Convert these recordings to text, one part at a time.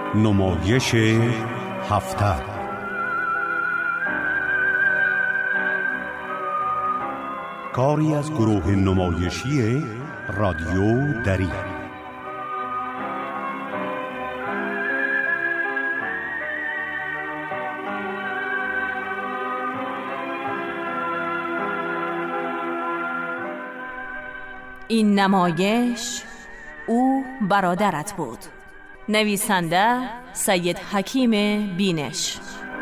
نمایش هفته. کاری از گروه نمایشی رادیو دری. این نمایش او برادرت بود. نویسنده سید حکیم بینش.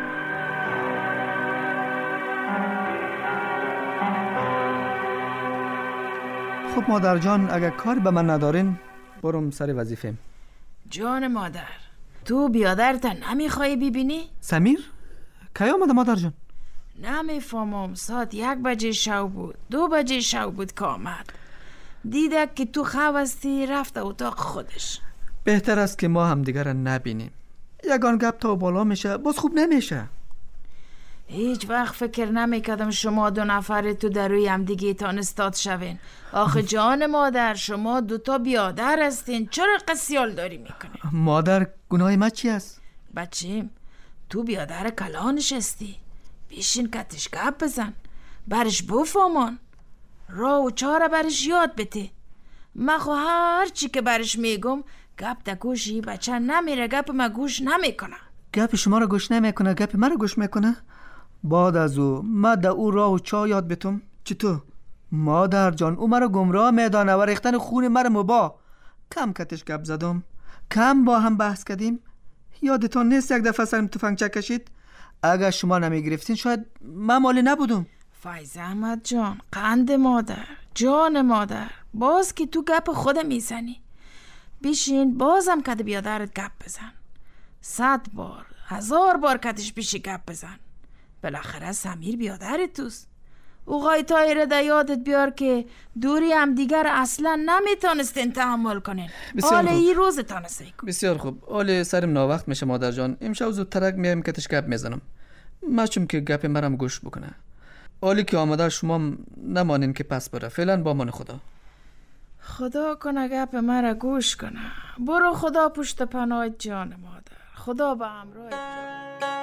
خب مادر جان، اگر کار به من ندارین برم سر وظیفه. جان مادر، تو بیادرت نمیخوای ببینی؟ سمیر؟ کی آمده مادر جان؟ نمیفهمم، ساعت 1 بجه شب بود، 2 بجه شب بود که آمد. دیده که تو خواستی رفت اتاق خودش. بهتر است که ما هم دیگر را نبینیم. یگان گپ تا بالا میشه باز خوب نمیشه. هیچ وقت فکر نمیکردم شما 2 نفر تو در روی هم دیگه تان استاد شوین. آخه جان مادر، شما 2 بیادر هستین، چرا قسیال داری میکنی؟ مادر، گناه ما چی است؟ بچیم، تو بیادر کلانش هستی. بیشین کتش گپ بزن، برش بفهمان، راه و چاره برش یاد بده. من خو هر چی که برش میگم گپ تا گوشی بچه نمیره، گپ ما گوش نمیکنه. گپ شما را گوش نمیکنه، گپ من را گوش میکنه. بعد از او ما در او راه و چا یاد بتم. چطور؟ مادر جان، او مرا گمراه میدانه و ریختن خون مرا مبا. کم کتش گپ زدم، کم با هم بحث کردیم. یادتان نیست یک دفعه سرم تفنگچه کشید؟ اگر شما نمیگرفتین شاید من مالی نبودم. فایز احمد جان، قند مادر، جان مادر، باز که تو گپ خود میزنی. بیشین بازم کده بیادرت گپ بزن. 100 بار 1000 بار کدش بیشی گپ بزن. بالاخره سمیر بیادر توست. او غای تایره دا یادت بیار که دوری هم دیگر اصلا نمیتونستین تحمل کنین. حال این روز تانسته کن. بسیار خوب. حال سرم ناوقت میشه مادر جان. امشب زودترک میایم کتش گپ میزنم. مچم که گپ مرم گوش بکنه. حالی که آمده شما نمانین که پس بره. فعلا با من خدا. خدا کنه گپ مرا گوش کنه. برو، خدا پشت پناه جان مادر. خدا با همراه جان.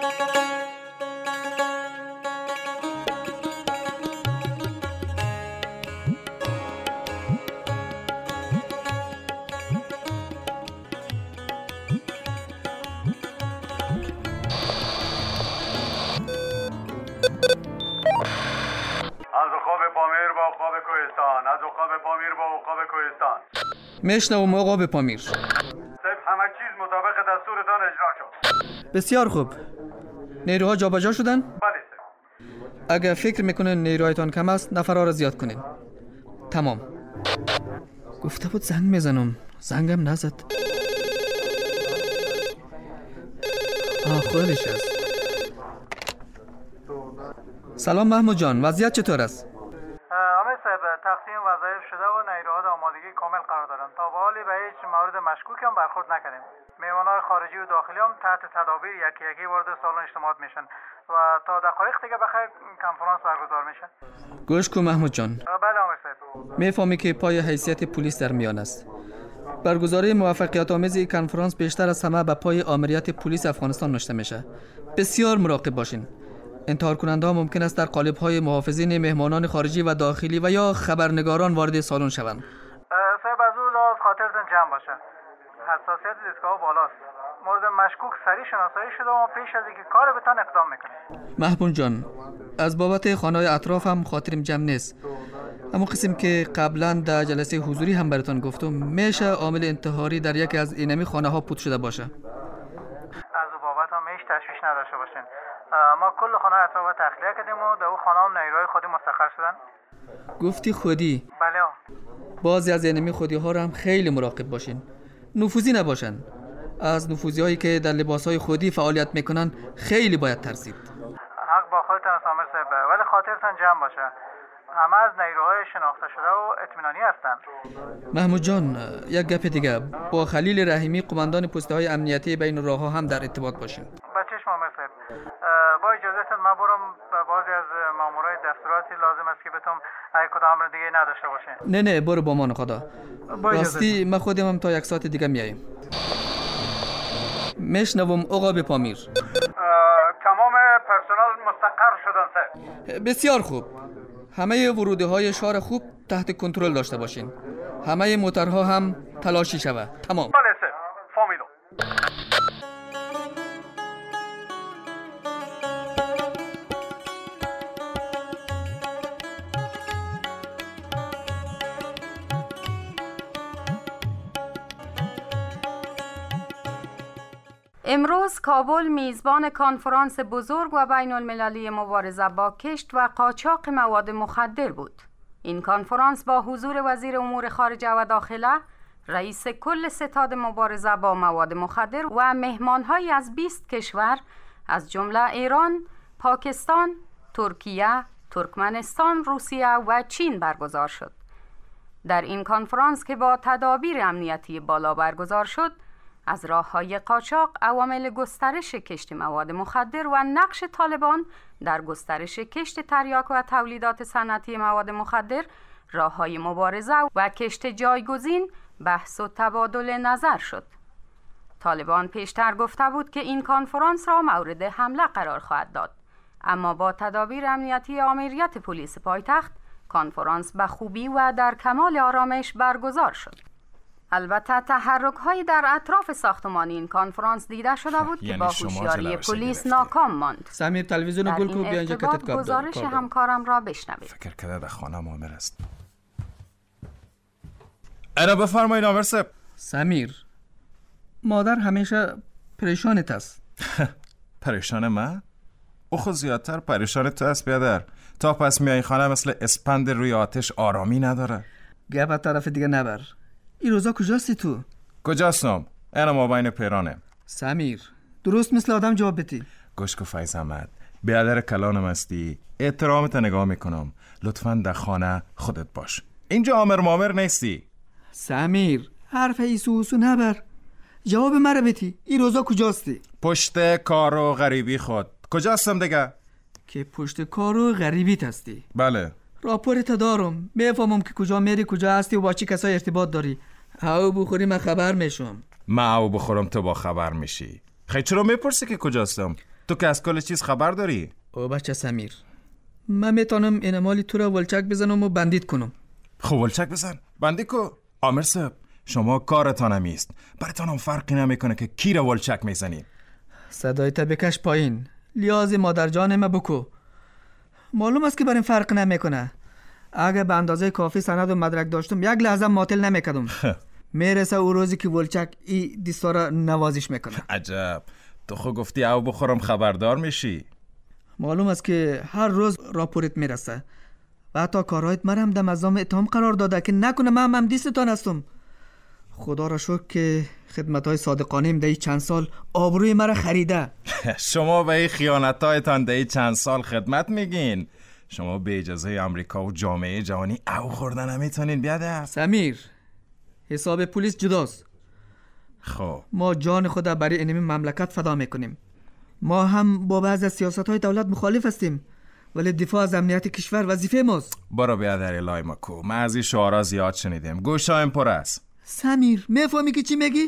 از عقاب پامیر با عقاب کوهستان. میشنوم عقاب پامیر. سید، همه چیز مطابق دستورتان اجرا شد. بسیار خوب. نیروها جابجا شدن؟ بله سید. اگر فکر میکنین نیروهایتان کم است نفرها را زیاد کنین. تمام. گفته بود زنگ میزنم، زنگم نزد. خودش است. سلام محمود جان، وضعیت چطور است؟ آمد صاحب، تقسیم وظایف شده و نیروها در آمادگی کامل قرار دارن. تا به حال به هیچ مورد مشکوک هم برخورد نکردیم. مهمانان خارجی و داخلی هم تحت تدابیر یکی یکی وارد سالن اجتماعات میشن و تا دقایق دیگه بخیر کنفرانس برگزار میشه. گوش کن محمود جان. بله آمد صاحب. میفهمی که پای حیثیت پلیس در میان است. برگزاری موفقیت آمیز این کنفرانس بیشتر از همه به پای آمریت پلیس افغانستان نشته میشه. بسیار مراقب باشین. انتحار کننده ها ممکن است در قالب های محافظین مهمانان خارجی و داخلی و یا خبرنگاران وارد سالن شوند. صاحب، از اون لحاظ خاطرتون جمع باشه. حساسیت دیدگاه بالاست. مورد مشکوک سریع شناسایی شده و پیش از اینکه کار بتان اقدام میکنیم. محبون جان، از بابت خانه‌های اطراف هم خاطرم جمع نیست. اما قسم که قبلا در جلسه حضوری هم براتون گفتم میشه عامل انتحاری در یکی از اینمی خانه ها پوت شده باشه. از اون بابت هم هیچ تشویش نداشته باشین. ما کل خانه اطراف تخلیه کردیم و در اون خانه هم نیروهای خودی مستقر شدن. گفتی خودی؟ بله. بعضی از اینمی خودی ها رو هم خیلی مراقب باشین. نفوذی نباشن. از نفوذی هایی که در لباس های خودی فعالیت میکنن خیلی باید ترسید. حق با خودتان سامر صاحب، ولی خاطرتان جمع باشه. همه از نیروهای شناخته شده و اطمینانی هستند. محمود جان، یک گپ دیگه، با خلیل رحیمی قماندان پسته های امنیتی بین راه‌ها هم در ارتباط باشیم. بچه‌ش محمد صاحب، با اجازهتون من برم بعضی از مامورای دستوراتی لازم است که بهتون اگه کدام امر دیگه نداشته باشین. نه برو با من خدا. راستی من خودم هم تا 1 ساعت دیگه میایم. میشنوم آقا بپامیر. تمام پرسنل مستقر شدن سر. بسیار خوب. همه ورودی‌های شهر خوب تحت کنترل داشته باشین. همه موترها هم تلاشی شود. تمام. بله سر. فهمیدم. امروز کابل میزبان کنفرانس بزرگ و بین المللی مبارزه با کشت و قاچاق مواد مخدر بود. این کنفرانس با حضور وزیر امور خارجه و داخله، رئیس کل ستاد مبارزه با مواد مخدر و مهمان‌هایی از 20 کشور از جمله ایران، پاکستان، ترکیه، ترکمنستان، روسیه و چین برگزار شد. در این کنفرانس که با تدابیر امنیتی بالا برگزار شد، از راه‌های قاچاق، عوامل گسترش کشت مواد مخدر و نقش طالبان در گسترش کشت تریاک و تولیدات صنعتی مواد مخدر، راه‌های مبارزه و کشت جایگزین بحث و تبادل نظر شد. طالبان پیشتر گفته بود که این کنفرانس را مورد حمله قرار خواهد داد، اما با تدابیر امنیتی آمریت پلیس پایتخت، کنفرانس به خوبی و در کمال آرامش برگزار شد. البته تحرک‌هایی در اطراف ساختمان این کنفرانس دیده شده بود که با هوشیاری پلیس ناکام ماند. سمیر تلویزیون گل کو بیا اینجا کتت کار. گزارش همکارم را بشنوید. فکر کرده در خانه آمر است. اینا بفرمایید آمر صاحب. سمیر، مادر همیشه پریشانت است. پریشان من؟ او خود زیادتر پریشان تو است بیادر. تا پس میای خانه مثل اسپند روی آتش آرامی نداره. گپ طرف دیگه نبر. این روزا کجاستی تو؟ کجاستم؟ اینا ما بین پیرانه. سمیر، درست مثل آدم جواب بدی. گوش کو فیض احمد، بیادر کلانم هستی، احترامت نگاه میکنم، لطفاً در خانه خودت باش. اینجا آمر مامر نیستی. سمیر، حرف ایسوسو نبر. جواب مرا بدی. این روزا کجاستی؟ پشت کار و غریبی خود. کجاستم دیگه؟ که پشت کار و غریبیت هستی. بله. راپورت دارم. میفهمم که کجا میری، کجا هستی و با چی کسای ارتباط داری. او بخوری من خبر میشم. من او بخورم تو با خبر میشی. خیلی چرا میپرسی که کجاستم؟ تو که از کل چیز خبر داری؟ او بچه سمیر، من میتونم این مالی تو را ولچک بزنم و بندید کنم. خب ولچک بزن. بندی کو؟ آمر صاحب، شما کارتان همیست. براتانم فرقی نمیکنه که کی را ولچک میزنی. صدایت بکش پایین. لیاز مادر جان ما بکو. معلوم است که برای فرق نمیکنه. اگه به اندازه کافی سند و مدرک داشتم یک لحظه معطل نمیکردم. میرسه او روزی که ولچک ای دیستارا نوازش میکنه. عجب، تو خود گفتی او بخورم خبردار میشی. معلوم است که هر روز راپورت میرسه و حتی کارهایت مرم در مزام اتهام قرار داده که نکنه من هم دیستان هستم. خدا را شکر که خدمت‌های صادقانه ام در چند سال آبروی مرا خریده. شما به این خیانت‌هایتان در چند سال خدمت میگین. شما به اجازه امریکا و جامعه جهانی او خوردن نمیتونین بیاده. سمیر، حساب پلیس جداست. خب ما جان خود برای این مملکت فدا میکنیم. ما هم با بعض از سیاست‌های دولت مخالف هستیم، ولی دفاع از امنیت کشور وظیفه ماست. برو بیادر الهی مکو. من از این شعارا زیاد شنیدم. گوشایم پر است. سمیر، میفهمی که چی میگی؟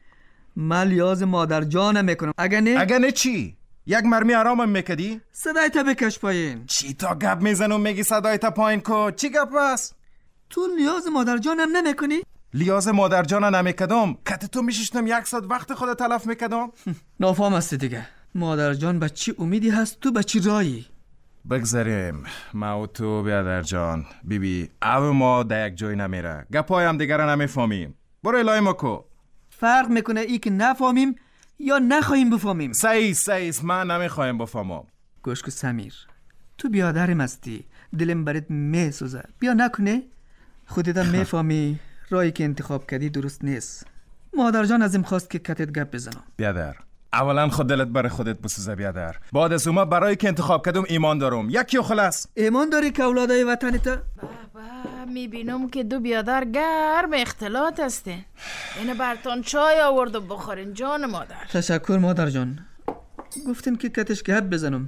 من لیاز مادر جانم میکنم. اگه نه چی؟ یک مرمی آرامم میکدی؟ صدایت بکش پایین. چی تا گپ میزنم میگی صدایت پایین کو؟ چی گپ است؟ تو لیاز مادر جانم نمیکنی؟ لیاز مادر جانم نمیکدم. کت تو میششتم 1 ساعت وقت خود تلف میکدم. نافهم است دیگه. مادر جان به چی امیدی هست، تو به چی رایی؟ بگذاریم ما و تو بیادر جان بیبی او ما در یک جای نمیره. گپای هم دیگر نمیفهمیم. برو الهی مکو. فرق میکنه ای که نفهمیم یا نخواهیم بفهمیم. سعیس من نمیخوایم بفهمم. گوش کو سمیر، تو بیادرم هستی، دلم برات میسوزه. بیا نکنه خودت هم میفهمی راهی که انتخاب کردی درست نیست. مادر جان ازم خواست که کتت گپ بزنم. بیادر، اولا خود دلت برای خودت بسوزه بیادر. بعد از اون برای که انتخاب کردم ایمان دارم. یکی و خلاص. ایمان داری که اولادای وطنت؟ بابا میبینم که دو بیادر گرم اختلاط هستین. اینو برتون چای آورد و بخورین جان مادر. تشکر مادر جان. گفتین که کتش گپ بزنم.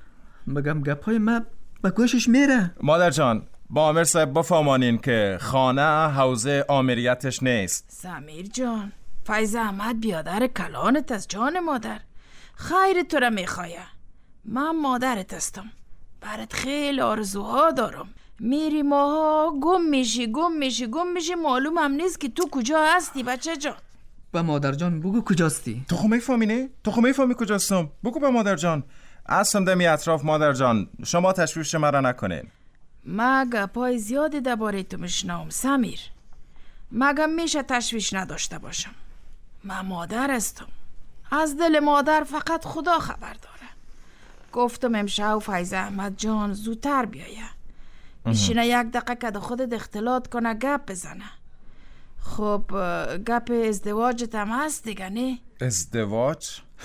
بگم گپای ما به گوشش میره. مادر جان با آمر صاحب بفهمانین که خانه حوزه آمریتش نیست. سمیر جان فیض احمد بیادر کلانت از جان مادر. خیر تو را میخواه. من مادرت هستم. برات خیلی آرزوها دارم. میری ماها گم میشی معلوم هم نیست که تو کجا هستی بچه جان. با مادر جان بگو کجاستی؟ تو خو میفهمی نه؟ تو خو میفهمی کجاستم؟ بگو به مادر جان. اصلا دمی اطراف مادر جان. شما تشویش مرا نکنین. ما گپای زیادی درباره تو میشنوم سمیر. مگم میشه تشویش نداشته باشم؟ من مادر هستم. از دل مادر فقط خدا خبر داره. گفتم امشب فیض احمد جان زودتر بیایه. بشینه یک دقیقه که ده خودت اختلاط کنه گپ بزنه. خب گپ ازدواجت هم هست دیگه نه؟ ازدواج؟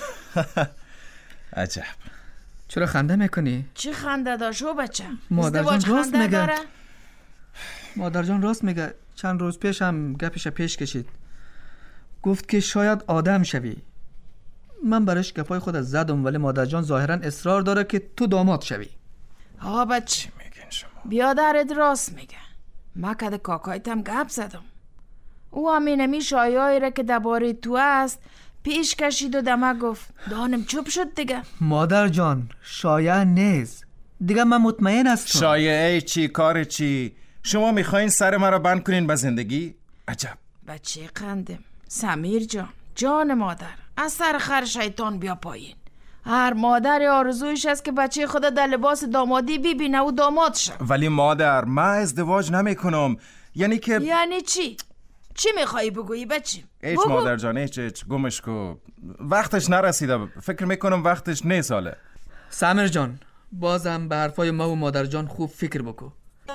عجب. چرا خنده میکنی؟ چی خنده داشو بچه؟ مادر جان راست میگه. داره؟ مادر جان راست میگه. چند روز پیش هم گپش پیش کشید. گفت که شاید آدم شوی. من برش گپای خود از زدم ولی مادر جان ظاهرا اصرار داره که تو داماد شوی. ها بچه بیادرت راست میگه. ما که کاکایتم گپ زدم. او همینمی شایعی را که درباره تو است پیش کشید و دمه گفت. دانم چوب شد دیگه. مادر جان شایعه نیست دیگه. من مطمئن هستم. شایعه چی کار چی؟ شما میخواین سر مرا بند کنین به زندگی؟ عجب. بچه قندم سمیر جان، جان مادر، از سر خر شیطان بیا پایین. هر مادر آرزویش است که بچه خود در لباس دامادی ببینه و داماد شه. ولی مادر من ازدواج نمیکنم. یعنی که یعنی چی؟ چی میخوایی بگویی بچه؟ ایچ مادر جان ایچ گمش کو. وقتش نرسیده. فکر میکنم وقتش نیست حاله. سمیر جان بازم به حرفای ما و مادر جان خوب فکر بکن.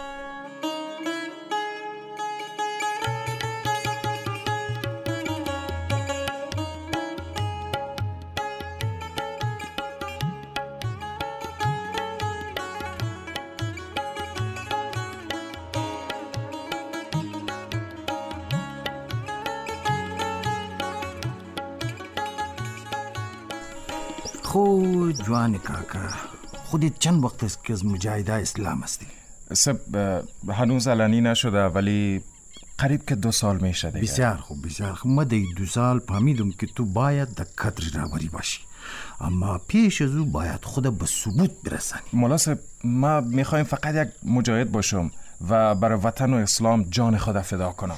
خود جوان کاکا، خودت چند وقت است که از مجاهده اسلام هستی؟ هنوز علنی نشده ولی قریب که 2 سال میشه دیگه. بسیار خوب بسیار خوب. من دی 2 سال فهمیدم که تو باید در قدر راوری باشی، اما پیش از او باید خود به ثبوت برسانی. مولا صاحب ما میخوایم فقط یک مجاهد باشم و برای وطن و اسلام جان خود فدا کنم.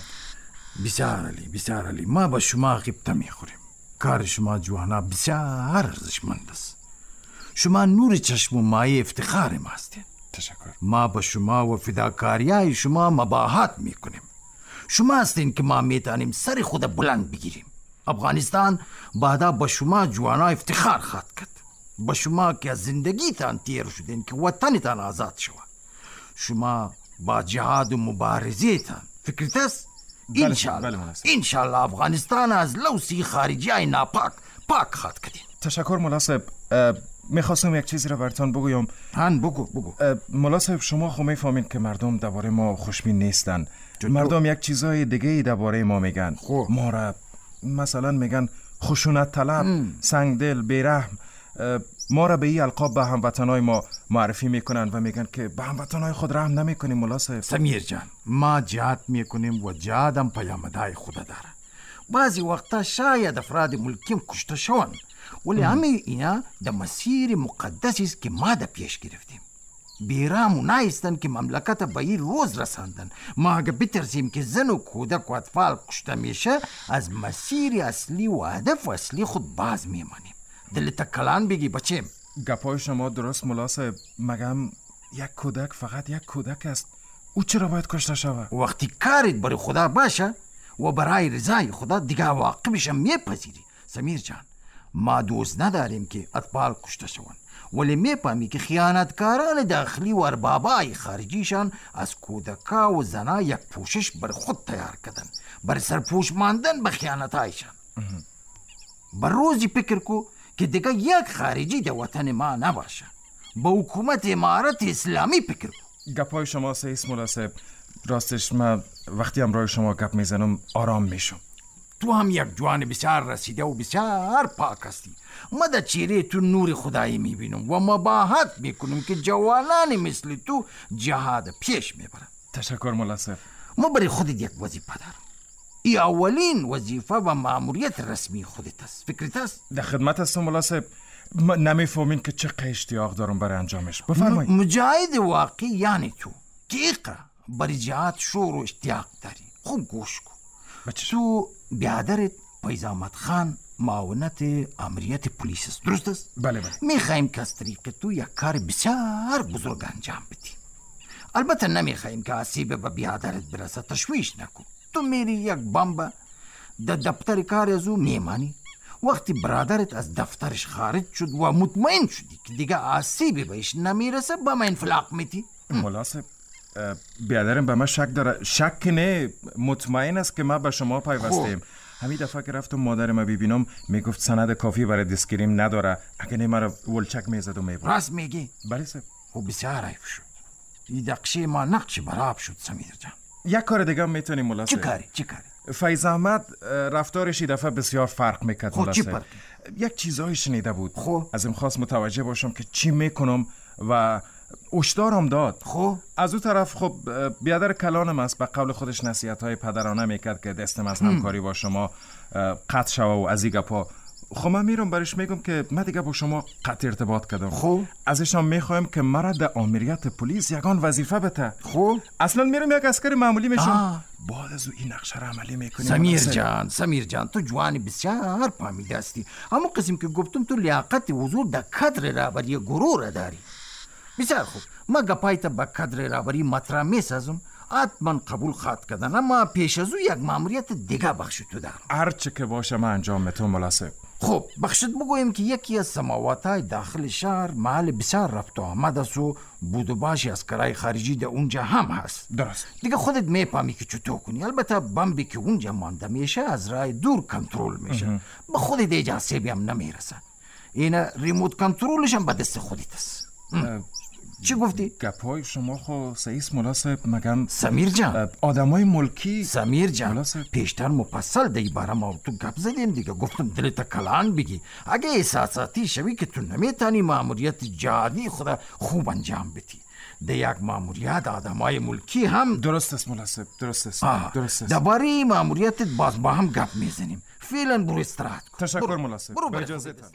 بسیار علی ما با شما غیبته میخوریم. کار شما جوانا بسیار ارزشمند است. شما نور چشم و مایه افتخار ما هستید. تشکر. ما با شما و فداکاریای شما مباهات میکنیم. شما هستین که ما میتونیم سر خود بلند بگیریم. افغانستان بعدا با شما جوانا افتخار خواهد کرد. با شما که از زندگیتان تیر شدین که وطنتان آزاد شود. شما با جهاد و مبارزیتان فکرت است؟ انشالله افغانستان از لوسی خارجی های ناپاک پاک خواهد کردین. تشکر مولا صاحب. میخواستم یک چیزی را براتون بگویم. بگو. مولا صاحب شما خو میفهمین که مردم درباره ما خوشبین نیستن. مردم یک چیزای دیگه درباره ما میگن. ما را مثلا میگن خشونت طلب، سنگدل، بیرحم. ما را به این القاب به هموطنای ما معرفی میکنن و میگن که به هموطنای خود رحم نمیکنیم. مولا صاحب سمیر جان ما جهاد میکنیم و جهاد هم پیامدهای خود داره. بعضی وقتا شاید افراد ملکیم کشته شوند ولی همه اینا در مسیر مقدسی است که ما در پیش گرفتیم. بیرام و نایستن که مملکت به این روز رساندن. ما اگه بترسیم که زن و کودک و اطفال کشته میشه از مسیر اصلی و هدف اصلی خود باز میمانیم. دلت کلان بگی بچیم. گپای شما درست مولا صاحب. مگم یک کودک فقط یک کودک است. او چرا باید کشته شود؟ وقتی کارت برای خدا باشه و برای رضای خدا دیگه عواقبش هم میپذیری. سمیر جان ما دوست نداریم که اطفال کشته شوند ولی میفهمی که خیانتکاران داخلی و اربابای خارجیشان از کودکا و زنا یک پوشش بر خود تیار کردن بر سرپوش ماندن به خیانتایشان. بر روزی فکر کو که دیگه یک خارجی در وطن ما نباشه. با حکومت امارت اسلامی فکر کو. گپای شما سیست مولا صاحب. راستش من وقتی همراه شما گپ میزنم آرام میشم. تو هم یک جوان بسیار رسیده و بسیار پاک هستی. ما در چهره تو نور خدایی میبینم و مباهات میکنم که جوانان مثل تو جهاد پیش میبرن. تشکر مولا صاحب. ما برای خودت یک وظیفه دارم. ای اولین وظیفه و مأموریت رسمی خودت است. فکرت است؟ در خدمت هستم مولا صاحب. نمیفهمین که چقدر اشتیاق دارم برای انجامش. بفرمایید. مجاهد واقعی یعنی تو که اقرا برای جهاد شور و اشتیاق داری. خوب گوش کن. تو بیادرت فیض احمد خان معاونت امریت پلیس است، درست است؟ بله. میخوایم که از طریق تو یک کار بسیار بزرگ انجام بدی. البته نمیخوایم که آسیب به بیادرت برسه، تشویش نکن. تو میری یک بمب در دفتر کار از او میمانی. وقتی برادرت از دفترش خارج شد و مطمئن شدی که دیگه آسیبی بهش نمیرسه، با من انفلاق میتی. مولا صاحب، بیادرم به من شک داره. شک نه، مطمئن است که ما به شما پیوستیم. همین دفعه که رفتم مادرم ببینم میگفت سند کافی برای دستگیریم نداره. اگه نه مرا ولچک میزد و میبرد. راست میگی؟ بله صاحب. خب بسیار عیب شد. این دقیقه ما نقش براب شد سمیر جان. یک کار دیگه هم میتونیم مولا صاحب. چه کاری؟ فیض احمد رفتارش این دفعه بسیار فرق میکرد مولا چی صاحب. فرق؟ یک چیزایی شنیده بود. از این خواست متوجه باشم که چی میکنم و هشدارم داد. از او طرف خب بیادر کلانم است، به قول خودش نصیحت‌های پدرانه میکرد که دستم از همکاری با شما قطع شوه و از این گپا. خب من میرم برش میگم که من دیگه با شما قطع ارتباط کردم. ازشان میخوایم که مرا در آمریت پلیس یگان وظیفه بده. اصلا میرم یک عسکر معمولی میشم. بعد از او این نقشه را عملی میکنیم. سمیر جان تو جوانی بسیار فهمیده هستی. همون قسم که گفتم تو لیاقت حضور در کادر رهبری گروه را داری. بسیار خوب، ما گپایت با کادر رهبری مطرح میسازم. حتما قبول خواهد کردن، اما پیش از او یک مأموریت دیگه بخشت تو دارم. هر چه که باشه من انجام میتونم مولا صاحب. خب بخشت بگویم که یکی از سماوات‌های داخل شهر محل بسیار رفت و آمد است و بود و باشی از کرای خارجی در اونجا هم هست. درست. دیگه خودت میفهمی که چطور کنی. البته بمبی که اونجا مانده میشه از راه دور کنترل میشه، به خودت اجازه بیم نمیرسه. این ریموت کنترلش هم به دست خودت است. چی گفتی؟ گپای شما خو سعیس مولا صاحب. مگم سمیر جان آدمای ملکی. سمیر جان پیشتر مفصل دی باره ما تو گپ زدیم دیگه. گفتم دلت کلان بگی. اگه احساساتی شوی که تو نمیتانی مأموریت جهادی خدا خوب انجام بدی. ده یک مأموریت آدمای ملکی هم درست است مولا صاحب. درست است. درباره مأموریتت باز با هم گپ میزنیم. فعلا برو استراحت کن. تشکر مولا صاحب. با اجازهتان.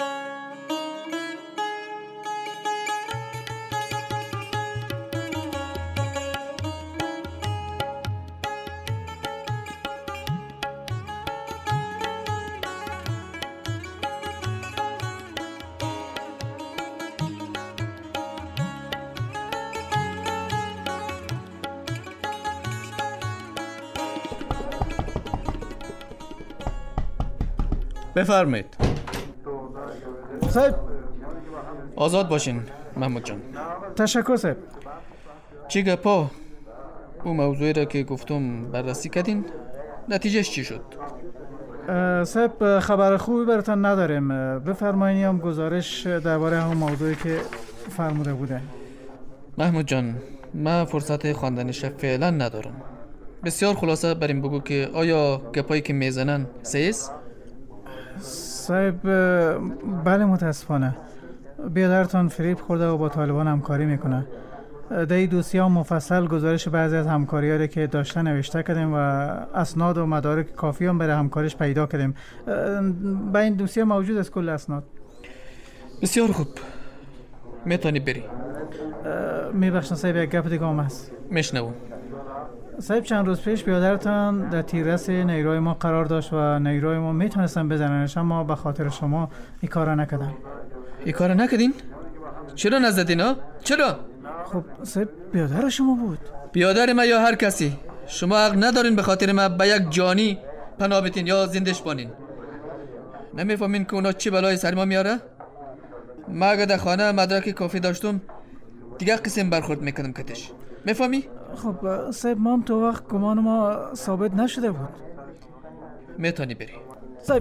بفرمایید. صاحب آزاد باشین محمود جان. تشکر صاحب. چی گپا؟ اون موضوعی را که گفتم بررسی کردین؟ نتیجهش چی شد؟ صاحب خبر خوبی براتون نداریم. بفرمایید هم گزارش درباره همون موضوعی که فرموده بوده. محمود جان من فرصت خواندنش فعلا ندارم. بسیار خلاصه بریم بگو که آیا گپایی که میزنن سیس؟ صاحب بله متاسفانه بیادرتان فریب خورده و با طالبان همکاری میکنه. در این دوسیه مفصل گزارش بعضی از همکاری‌هایی که داشته نوشته کردیم و اسناد و مدارک کافی هم برای همکاریش پیدا کردیم. با این دوسیه موجود است کل اسناد. بسیار خوب میتونی بری. میبخشن صاحب یک گپ دیگه هم هست. میشنوم. صاحب چند روز پیش بیادرتان در تیررس نیروی ما قرار داشت و نیروی ما میتونستن بزننش، اما به خاطر شما این کارا نکردن. این کارا نکردین؟ چرا نزدین ها؟ چرا؟ خب صاحب بیادر شما بود. بیادر ما یا هر کسی. شما حق ندارین به خاطر ما به یک جانی پناه بدین یا زندش بانین. نمیفهمین که اونا چی بلای سر ما میاره؟ ما اگه در خانه مدرک کافی داشتم دیگه قسم برخورد میکنم کتش. میفهمی؟ خب صاحب ما هم تو وقت گمان ما ثابت نشده بود. میتونی بری صاحب.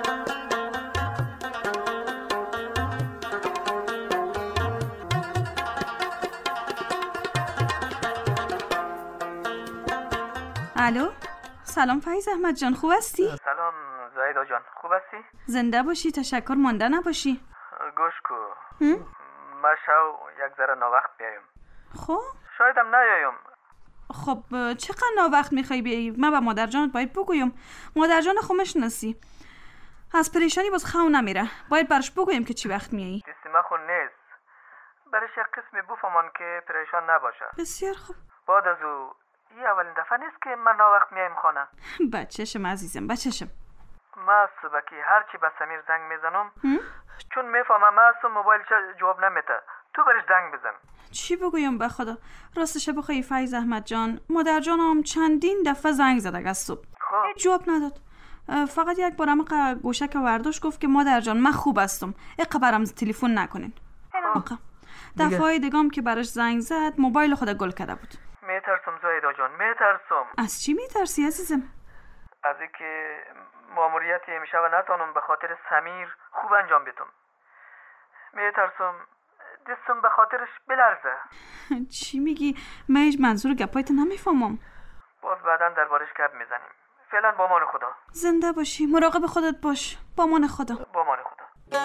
الو سلام فیض احمد جان، خوب هستی؟ سلام زاهدا جان، خوب هستی؟ زنده باشی، تشکر، مانده نباشی. گوش کو ما شو یک ذره ناوقت بیایم. خب شایدم نیایم. خب چقدر وقت میخوای بیایی؟ من به مادر جانت باید بگویم. مادر جان خو میشناسی، از پریشانی باز خو نمیره. باید برش بگویم که چی وقت میایی. دستی من خون نیست، برش یک قسمی بفهمان که پریشان نباشه. بسیار خوب. بعد از او این اولین دفعه نیست که من وقت میایم خانه. بچه‌شم عزیزم، بچه‌شم. من صبحی هرچی به سمیر زنگ میزنم چون میفهمم من اصلا موبایلش جواب نمیده، تو برش زنگ بزن. چی بگویم به خدا؟ راستش بخوای فیض احمد جان، مادر جانم چندین دفعه زنگ زد از صبح. هیچ جواب نداد. فقط یک بارم گوشک ورداش گفت که مادر جان من خوب هستم، برام تلفن نکنین. دفعه دیگه‌ام که براش زنگ زد موبایل خود گل کرده بود. میترسم زایدا جان، میترسم. از چی میترسی عزیزم؟ از اینکه ماموریتی امشب نتونم به خاطر سمیر خوب انجام بدم. میترسم دستم به خاطرش بلرزه. چی میگی؟ من هیچ منظور گپایت نمیفهمم. باز بعداً دربارش گپ میزنیم. فعلا با امان خدا. زنده باشی، مراقب خودت باش. با امان خدا. با امان خدا.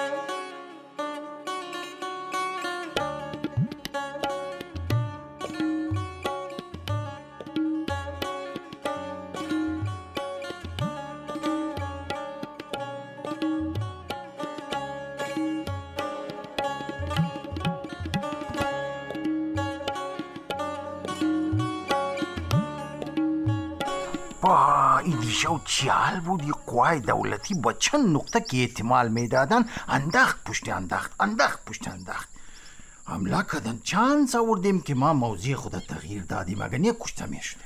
این دیشب چی حال بود؟ این قوای دولتی با چند نقطه که احتمال میدادن انداخت پشت انداخت پشت انداخت حمله کردن. چند سوردیم که ما موضوع خود تغییر دادیم اگر نه کشته میشدیم.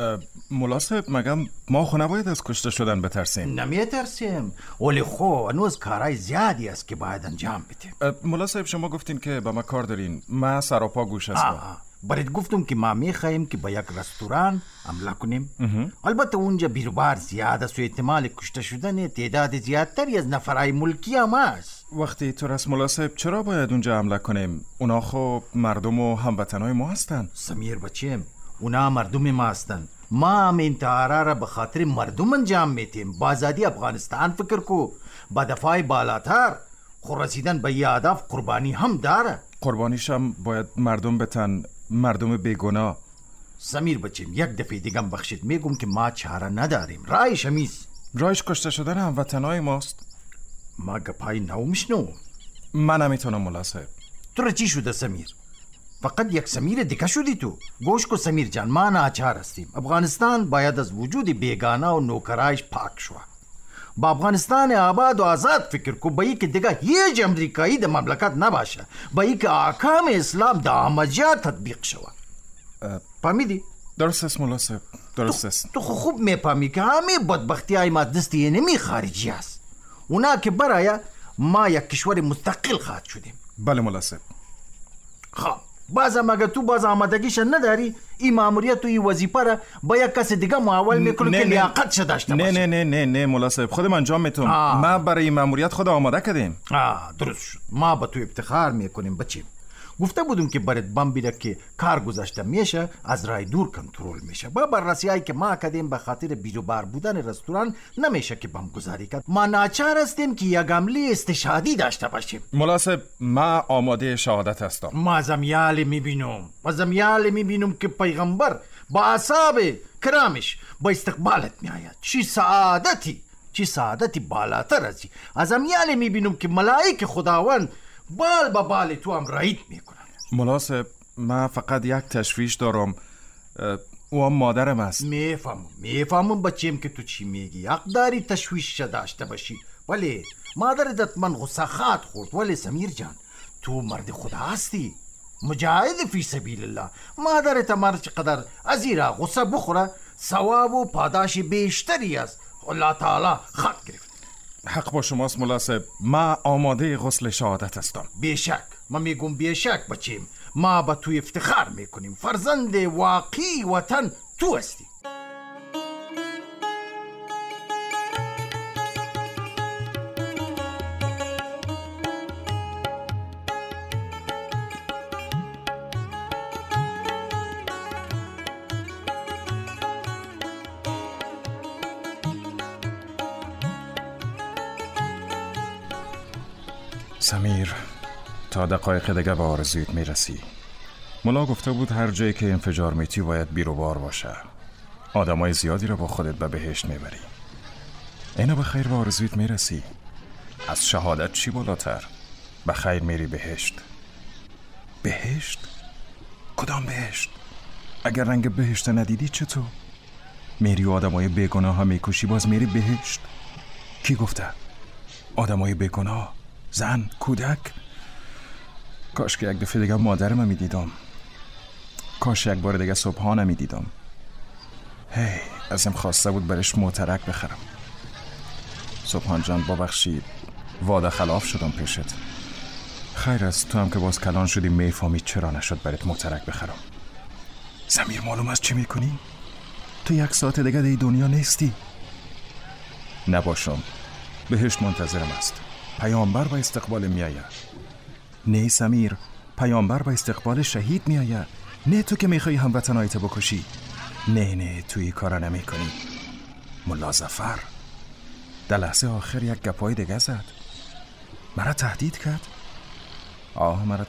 ملا صاحب مگم ما خو نباید از کشته شدن بترسیم؟ نمیترسیم، ولی خو هنوز کارهای زیادی است که باید انجام بدیم. ملا صاحب شما گفتین که با ما کار دارین، ما سراپا گوش هستم. برات گفتم که ما میخوایم که به یک رستوران حمله کنیم. البته اونجا بیروبار زیاد است و احتمال کشته شدن تعداد زیادتری از نفرای ملکی هم هست. وقتی تو رسم ملا صاحب چرا باید اونجا حمله کنیم؟ اونا خو مردم و هموطنای ما هستن. سمیر بچیم، اونا مردم ما هستن. ما هم انتحاره را به خاطر مردم انجام میتیم. با آزادی افغانستان فکر کو، با دفاع بالاتر. خو رسیدن به یه هدف قربانی هم داره. قربانیش هم باید مردم بتن، مردم بیگناه. سمیر بچیم یک دفعه دیگه بخشید میگم که ما چاره نداریم. رایش همیز رایش کشته شدن هموطنای ماست. ما گپای نو میشنو. من نمیتونم ملا صاحب. تو را چی شده سمیر؟ فقط یک سمیر دیگه شدی تو. گوش کو سمیر جان، ما ناچار هستیم. افغانستان باید از وجود بیگانه و نوکرایش پاک شو. با افغانستان آباد و آزاد فکر کو، با که دیگه هیچ امریکایی در مملکت نباشه، با که احکام اسلام در همجا تطبیق شود. فهمیدی؟ درست است ملا صاحب، درست است. تو خوب میفهمی که همه بدبختی های ما دستی نمی خارجی است. اونا که برای ما یک کشور مستقل خواهد شدیم. بله ملا صاحب. خب بازم اگر تو باز آمادگیش نداری، این ماموریت و این وظیفه را با یک کس دیگه محول میکنم که لیاقتش داشته باشه. نه ملا صاحب، خودم انجام میتونم. ما برای این ماموریت خود آماده کردیم. درست شد. ما با تو افتخار میکنیم بچیم. گفته بودم که برات بم بیره که کار گذاشته میشه از رای دور کنترل میشه. با بررسیایی که ما کردیم به خاطر بیروبار بودن رستوران نمیشه که بم گذاری کرد. ما ناچار هستیم که یک حمله استشهادی داشته باشیم. ملا صاحب ما آماده شهادت هستم. ما زمیال میبینم که پیغمبر با اصحاب کرامش با استقبالت میآید. چی سعادتی بالاتر از زمیال میبینم که ملائکه خداوند بال با بال تو هم رایت میکنن. ملا صاحب من فقط یک تشویش دارم، او هم مادرم است. میفهمم بچیم که تو چی میگی. حق داری تشویش داشته باشی، ولی مادرت حتما غصه خورد. ولی سمیر جان تو مرد خدا هستی، مجاهد فی سبیل الله. مادرت هر چقدر از ایرا غصه بخوره ثواب و پاداش بیشتری است. الله تعالی خط گرفت. حق با شماست ملا صاحب، ما آماده غسل شهادت هستم. بیشک، ما میگم بیشک بچیم، ما با تو افتخار میکنیم. فرزند واقعی وطن تو هستی. سمیر تا دقایق دیگه به آرزویت میرسی. ملا گفته بود هر جایی که انفجار میتی باید بیروبار باشه. آدمای زیادی رو با خودت به بهشت میبری. اینو به خیر و آرزویت میرسی. از شهادت چی بالاتر؟ به خیر میری بهشت. بهشت؟ کدام بهشت؟ اگر رنگ بهشت ندیدی چطور؟ میری و آدمای بیگناه ها میکشی باز میری بهشت؟ کی گفته؟ آدمای بیگناه، زن، کودک. کاش که یک دفعه دیگه مادرم میدیدم. کاش یک بار دیگه صبحانه میدیدم. هی ازم خواسته بود برش موترک بخرم. صبحان جان ببخشید واده خلاف شدم پیشت. خیر است تو هم که باز کلان شدی میفهمی چرا نشد برات موترک بخرم. سمیر معلوم است چی میکنی؟ تو 1 ساعت دیگه دی دنیا نیستی. نباشم، بهشت منتظرم است. پیامبر به استقبال میآید. نه سمیر، پیامبر به استقبال شهید میآید. نه تو که میخوای هموطنایت بکشی. نه توی کارا نمی کنی. ملا ظفر در لحظه آخر یک گپای دیگه زد. مرا تهدید کرد. مرا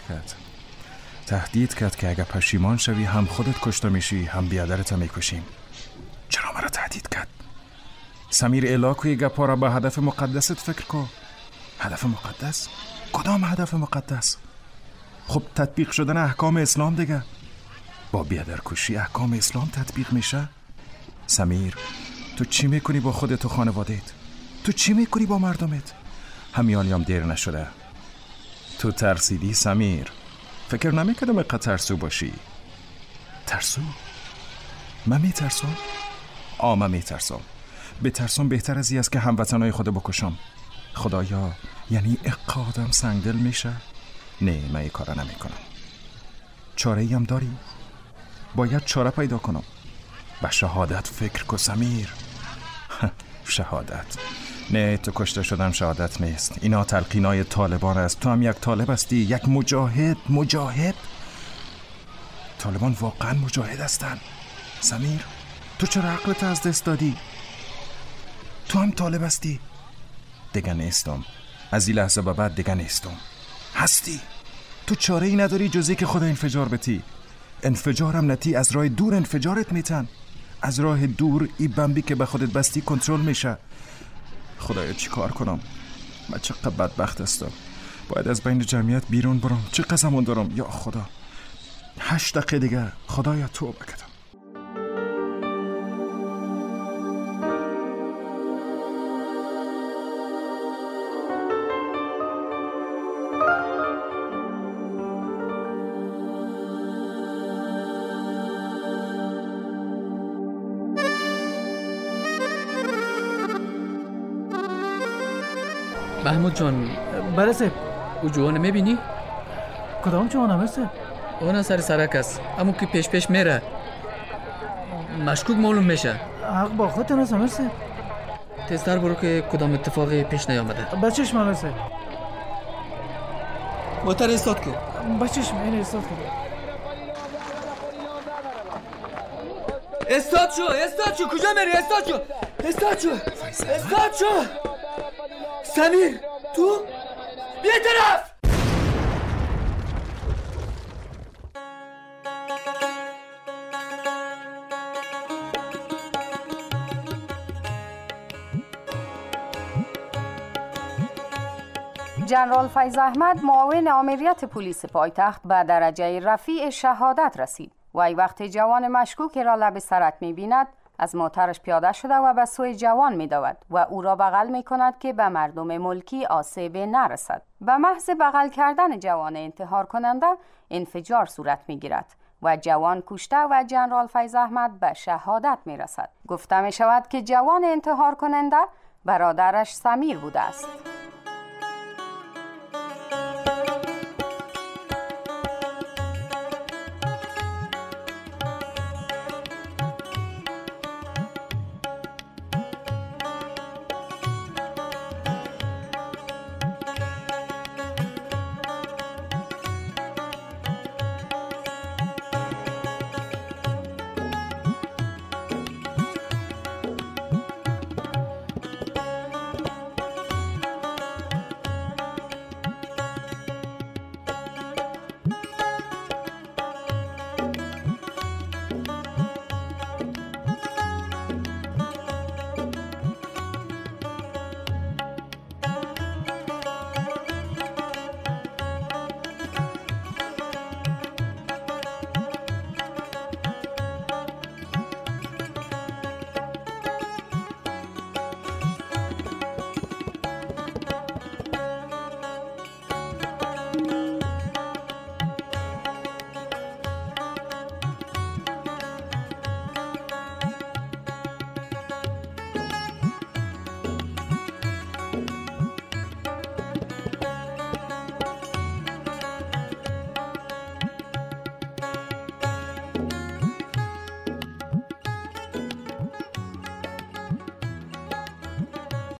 تهدید کرد که اگر پشیمان شوی هم خودت کشته میشی هم بیادرت میکشیم. چرا مرا تهدید کرد؟ سمیر الاکوی گپا را به هدف مقدست فکر کن. هدف مقدس؟ کدام هدف مقدس؟ خب تطبیق شدن احکام اسلام دیگه. با بیادرکشی احکام اسلام تطبیق میشه؟ سمیر تو چی میکنی با خودت و خانوادت؟ تو چی میکنی با مردمت؟ همیانیم دیر نشده. تو ترسیدی سمیر. فکر نمیکردم اینقدر ترسو باشی. ترسو؟ من میترسم؟ من میترسم. بترسم بهتر از این است که هموطنای خود بکشم. خدایا یعنی اقادم سنگدل میشه؟ نه من این کارا نمی کنم. چاره ایم داری؟ باید چاره پیدا کنم. به شهادت فکر کن سمیر. شهادت؟ نه تو کشته شدن شهادت نیست. اینا تلقینای طالبان است. تو هم یک طالب هستی، یک مجاهد. طالبان واقعا مجاهد هستن. سمیر تو چرا عقلت از دست دادی؟ تو هم طالب هستی؟ دیگه نیستم. از این لحظه به بعد دیگه نیستم. هستی. تو چاره ای نداری جزی که خدا انفجار بتی. انفجارم نتی از راه دور انفجارت میتن. از راه دور ای بمبی که به خودت بستی کنترل میشه. خدایا چی کار کنم؟ من چقدر بدبخت هستم. باید از بین جمعیت بیرون برم. چقدر زمان دارم؟ یا خدا 8 دقیقه دیگه. خدایا توبه کردم. محمود جان بله سه. او جوانه میبینی؟ کدام جوانه سه؟ اون سر سرک است اما که پیش میره. مشکوک معلوم میشه. حق با خودت هست سه. تیزتر برو که کدام اتفاقی پیش نیامده. بچهش من سه. موتر استاد کن. بچهش من استاد کن. استاد شو کجا میری؟ استاد شو سمیر تو بیا طرف. جنرال فیض احمد معاون آمریت پلیس پایتخت به درجه رفیع شهادت رسید و ای وقت جوان مشکوک را لب سرک می‌بیند از موترش پیاده شده و به سوی جوان می‌دود و او را بغل می‌کند که به مردم ملکی آسیب نرسد. به محض بغل کردن جوان انتحار کننده انفجار صورت می‌گیرد و جوان کشته و جنرال فیض احمد به شهادت می‌رسد. گفته می‌شود که جوان انتحار کننده برادرش سمیر بوده است.